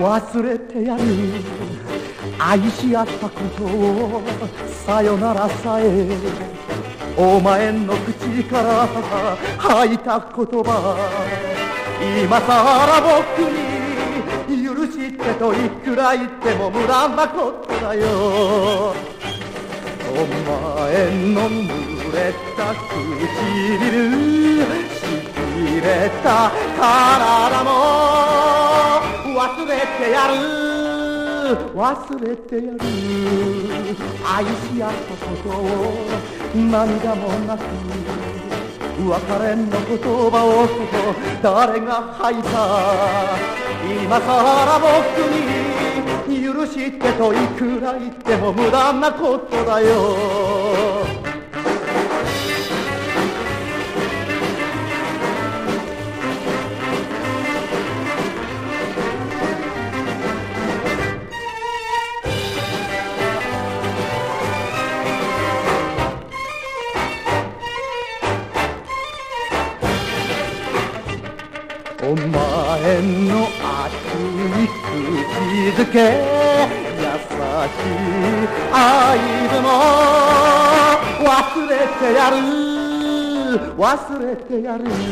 忘れてやる愛し合ったことをさよならさえお前の口から吐いた言葉今さら僕に許してといくら言っても無駄なことだよお前の濡れた唇しびれた体も忘れてやる忘れてやる愛し合ったことを涙もなく別れの言葉を誰が吐いた今さら僕に許してといくら言っても無駄なことだよお前の熱い口づけ優しい愛でも忘れてやる忘れてやる